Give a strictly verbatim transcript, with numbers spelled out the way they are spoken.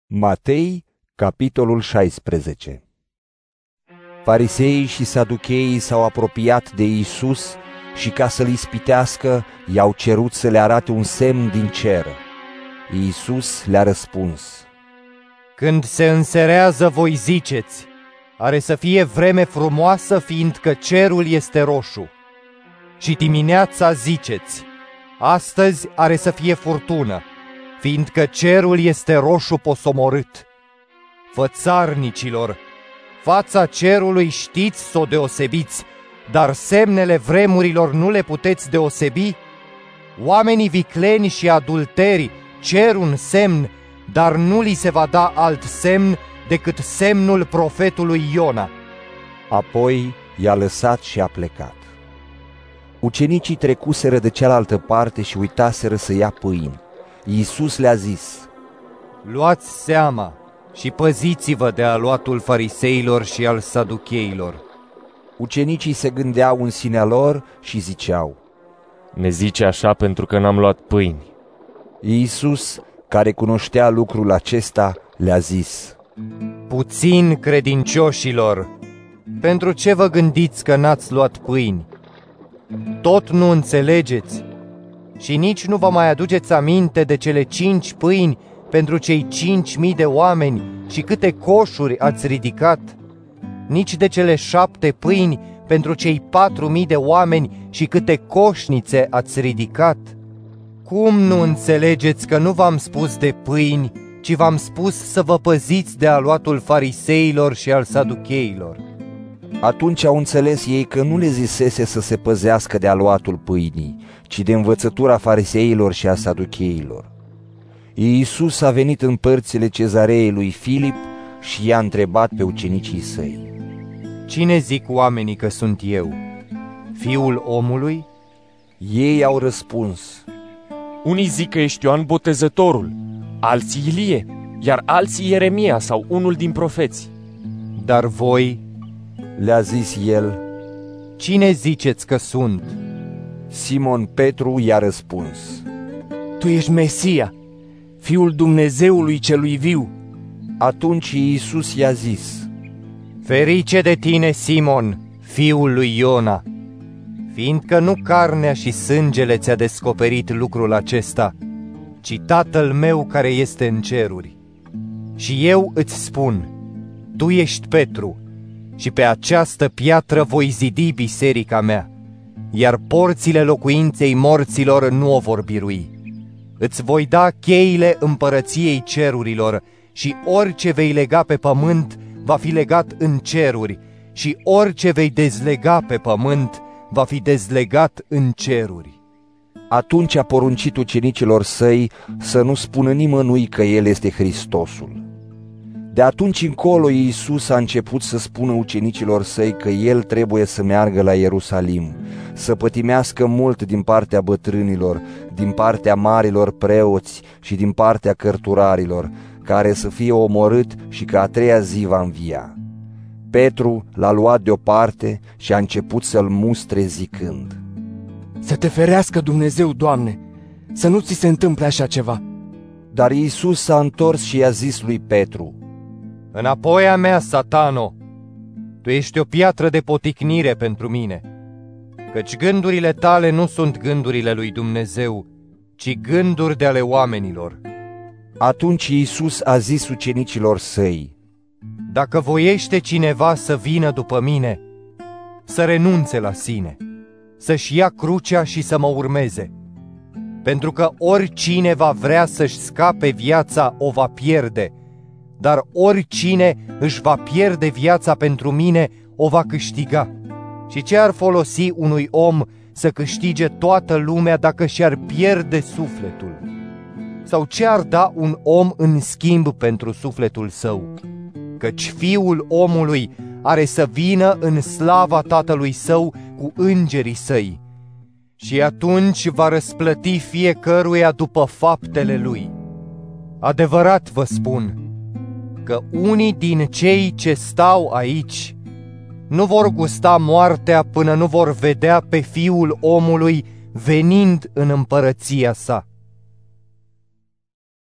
Matei, capitolul șaisprezece. Fariseii și saducheii s-au apropiat de Iisus și, ca să-L ispitească, i-au cerut să le arate un semn din cer. Iisus le-a răspuns: Când se înserează, voi ziceți: are să fie vreme frumoasă, fiindcă cerul este roșu. Și dimineața ziceți: astăzi are să fie furtună, fiindcă cerul este roșu posomorât. Fățarnicilor, fața cerului știți să o deosebiți, dar semnele vremurilor nu le puteți deosebi? Oamenii vicleni și adulteri cer un semn, dar nu li se va da alt semn decât semnul profetului Iona. Apoi i-a lăsat și a plecat. Ucenicii trecuseră de cealaltă parte și uitaseră să ia pâini. Iisus le-a zis: luați seama și păziți-vă de aluatul fariseilor și al saducheilor. Ucenicii se gândeau în sinea lor și ziceau: ne zice așa pentru că n-am luat pâini. Iisus, care cunoștea lucrul acesta, le-a zis: puțin credincioșilor, pentru ce vă gândiți că n-ați luat pâini? Tot nu înțelegeți? Și nici nu vă mai aduceți aminte de cele cinci pâini pentru cei cinci mii de oameni și câte coșuri ați ridicat? Nici de cele șapte pâini pentru cei patru mii de oameni și câte coșnițe ați ridicat? Cum nu înțelegeți că nu v-am spus de pâini, ci v-am spus să vă păziți de aluatul fariseilor și al saducheilor? Atunci au înțeles ei că nu le zisese să se păzească de aluatul pâinii, ci de învățătura fariseilor și a saducheilor. Iisus a venit în părțile Cezareei lui Filip și i-a întrebat pe ucenicii săi: cine zic oamenii că sunt eu? Fiul omului? Ei au răspuns: unii zic că ești Ioan Botezătorul, alții Ilie, iar alții Ieremia sau unul din profeți. Dar voi, le-a zis el, cine ziceți că sunt? Simon Petru i-a răspuns: tu ești Mesia, Fiul Dumnezeului celui viu. Atunci Iisus i-a zis: ferice de tine, Simon, fiul lui Iona, fiindcă nu carnea și sângele ți-a descoperit lucrul acesta, ci Tatăl meu care este în ceruri. Și eu îți spun, tu ești Petru, și pe această piatră voi zidi biserica mea, iar porțile locuinței morților nu o vor birui. Îți voi da cheile împărăției cerurilor și orice vei lega pe pământ va fi legat în ceruri și orice vei dezlega pe pământ va fi dezlegat în ceruri. Atunci a poruncit ucenicilor săi să nu spună nimănui că El este Hristosul. De atunci încolo Iisus a început să spună ucenicilor săi că El trebuie să meargă la Ierusalim, să pătimească mult din partea bătrânilor, din partea marilor preoți și din partea cărturarilor, care să fie omorât și că a treia zi va învia. Petru l-a luat deoparte și a început să-l mustre zicând: să te ferească Dumnezeu, Doamne, să nu ți se întâmple așa ceva. Dar Iisus s-a întors și i-a zis lui Petru: înapoi a mea, Satano, tu ești o piatră de poticnire pentru mine, căci gândurile tale nu sunt gândurile lui Dumnezeu, ci gânduri de ale oamenilor. Atunci Iisus a zis ucenicilor săi: dacă voiește cineva să vină după mine, să renunțe la sine, să-și ia crucea și să mă urmeze. Pentru că oricine va vrea să-și scape viața o va pierde, dar oricine își va pierde viața pentru mine o va câștiga. Și ce ar folosi unui om să câștige toată lumea dacă și-ar pierde sufletul? Sau ce ar da un om în schimb pentru sufletul său? Căci Fiul omului are să vină în slava Tatălui Său cu îngerii săi și atunci va răsplăti fiecăruia după faptele lui. Adevărat vă spun că unii din cei ce stau aici nu vor gusta moartea până nu vor vedea pe Fiul omului venind în împărăția sa.